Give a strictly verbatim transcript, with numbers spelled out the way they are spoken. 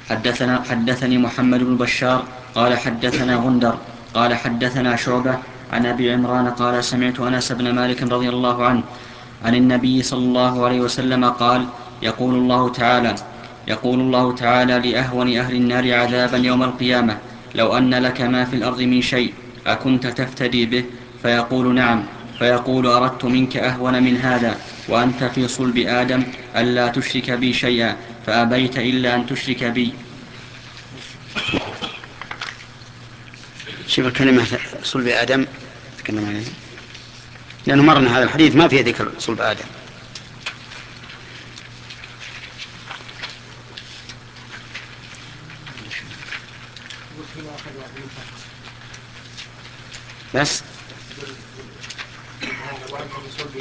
حدثنا حدثني محمد بن بشار قال حدثنا غندر قال حدثنا شعبة عن أبي عمران قال سمعت أنس بن مالك رضي الله عنه عن النبي صلى الله عليه وسلم قال يقول الله تعالى يقول الله تعالى لأهون أهل النار عذابا يوم القيامة لو أن لك ما في الأرض من شيء أكنت تفتدي به؟ فيقول نعم. فيقول أردت منك أهون من هذا وأنت في صلب آدم ألا تشرك بي شيئا فأبيت إلا أن تشرك بي. شوف الكلمة صلب آدم تكلم عليه لأنه مرنا هذا الحديث ما فيه ذكر صلب آدم. بس